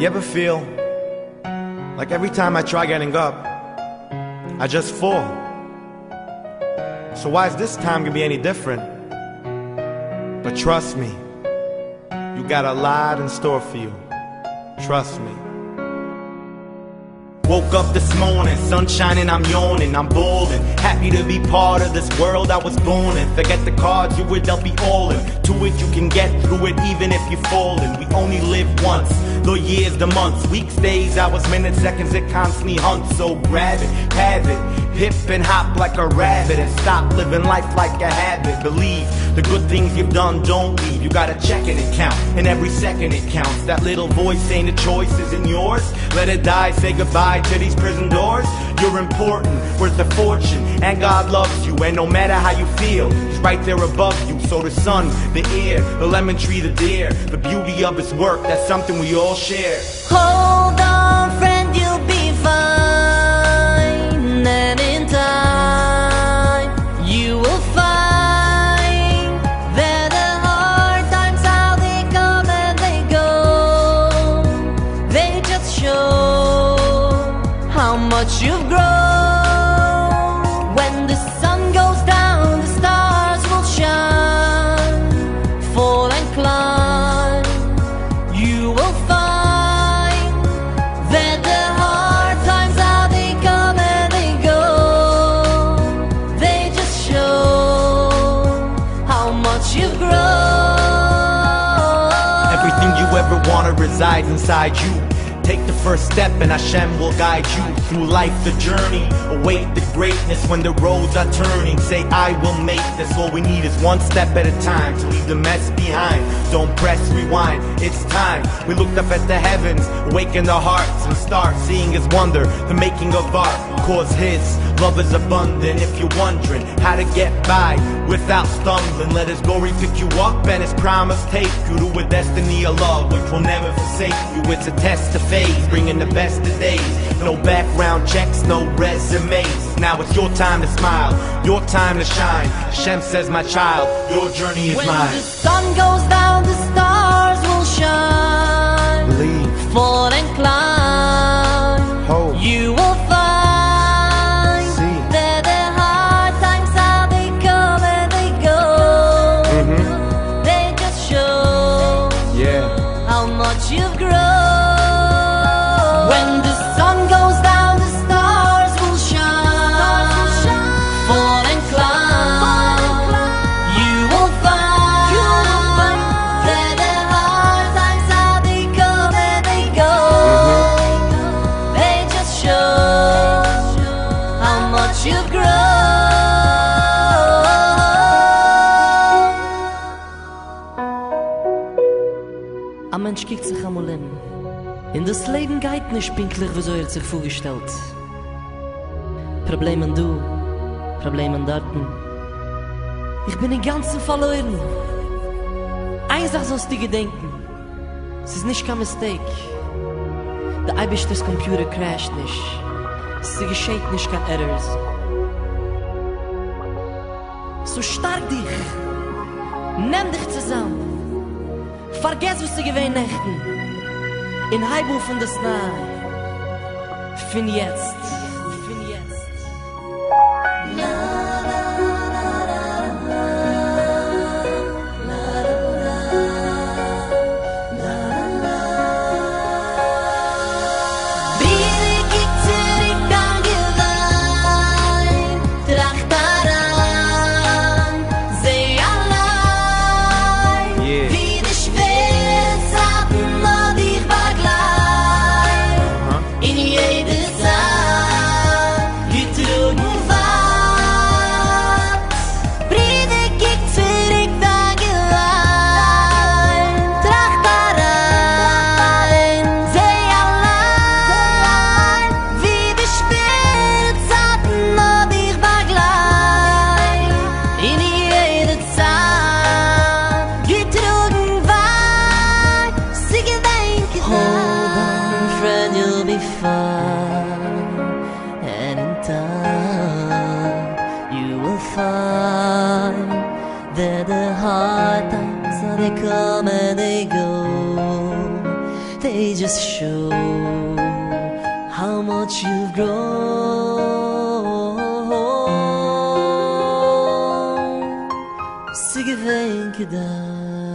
You ever feel like every time I try getting up, I just fall? So why is this time gonna be any different? But trust me, you got a lot in store for you. Trust me. Woke up this morning, sun shining, I'm yawning, I'm ballin'. Happy to be part of this world I was born in. Forget the cards you were dealt, be all in. To it you can get through it even if you're falling. We only live once, the years, the months, weeks, days, hours, minutes, seconds, it constantly hunts. So grab it, have it, hip and hop like a rabbit, and stop living life like a habit. Believe the good things you've done, don't leave. You gotta check it and count, and every second it counts. That little voice saying the choice isn't yours, let it die, say goodbye to these prison doors. You're important, worth a fortune, and God loves you. And no matter how you feel, He's right there above you. So the sun, the air, the lemon tree, the deer, the beauty of His work, that's something we all share. Hold on, friend, you'll be fine. And in time, you will find that the hard times, how they come and they go, they just show how much you've grown. When the sun goes down, the stars will shine. Fall and climb, you will find that the hard times, how they come and they go, they just show how much you've grown. Everything you ever wanna resides inside you. Take the first step and Hashem will guide you through life, the journey. Await the greatness when the roads are turning. Say, I will make this. All we need is one step at a time to leave the mess behind. Don't press rewind, it's time. We looked up at the heavens, awaken our hearts, and start seeing His wonder, the making of art. Cause His love is abundant. If you're wondering how to get by without stumbling, let His glory pick you up and His promise take you to a destiny of love which will never forsake you. It's a test of phase, bringing the best of days. No background checks, no resumes. Now it's your time to smile, your time to shine. Hashem says, my child, your journey is mine. When the sun goes down, the stars will shine. Believe, fall and climb, hope, you will find see that the hard times, how they come and they go, they just show how much you've grown. When the sun goes down, the stars will shine. Fall and climb, you will find that the hard times, how they come and they go, they just show how much you've grown. A Mensch kiegt sich einmal in das Leben geht nicht pinklich, wieso sich vorgestellt. Problemen du, Problemen dorten. Ich bin den ganzen verloren. Eins sollst du gedenken, es ist nicht kein Mistake. Der Eibisch des Computer crasht nicht, es geschieht nicht kein Errors. So stark dich, nimm dich zusammen, vergess was sie gewähnt nächten. In Heibu von der Snai, fin jetzt. They come and they go, they they just show how much you've grown. Sige, thank you,